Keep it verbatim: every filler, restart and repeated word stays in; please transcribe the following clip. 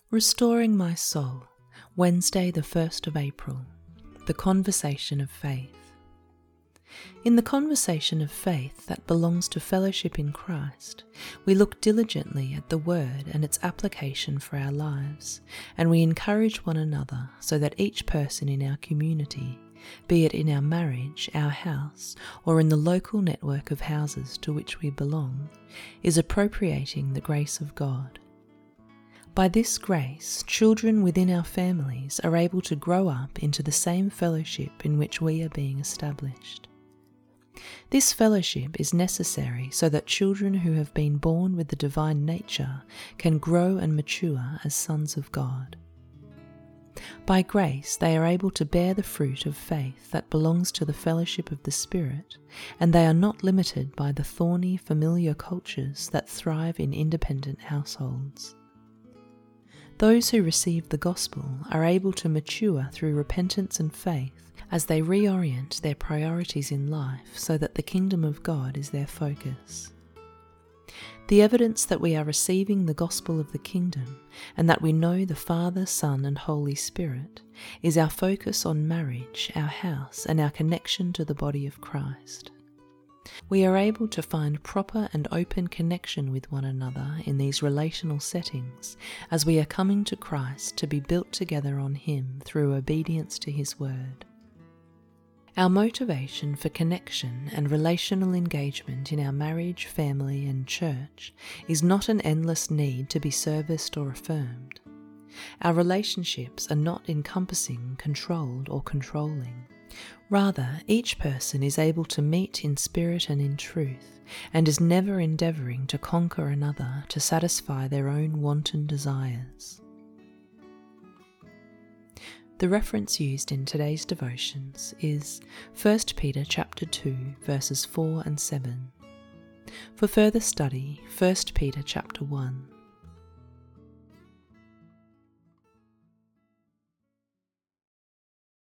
Restoring My Soul, Wednesday the first of April, the Conversation of Faith. In the conversation of faith that belongs to fellowship in Christ, we look diligently at the Word and its application for our lives, and we encourage one another so that each person in our community, be it in our marriage, our house, or in the local network of houses to which we belong, is appropriating the grace of God. By this grace, children within our families are able to grow up into the same fellowship in which we are being established. This fellowship is necessary so that children who have been born with the divine nature can grow and mature as sons of God. By grace, they are able to bear the fruit of faith that belongs to the fellowship of the Spirit, and they are not limited by the thorny, familiar cultures that thrive in independent households. Those who receive the gospel are able to mature through repentance and faith as they reorient their priorities in life so that the kingdom of God is their focus. The evidence that we are receiving the gospel of the kingdom and that we know the Father, Son, and Holy Spirit is our focus on marriage, our house, and our connection to the body of Christ. We are able to find proper and open connection with one another in these relational settings as we are coming to Christ to be built together on Him through obedience to His Word. Our motivation for connection and relational engagement in our marriage, family, and church is not an endless need to be serviced or affirmed. Our relationships are not encompassing, controlled, or controlling. Rather, each person is able to meet in spirit and in truth, and is never endeavouring to conquer another to satisfy their own wanton desires. The reference used in today's devotions is First Peter chapter two, verses four and seven. For further study, First Peter chapter one.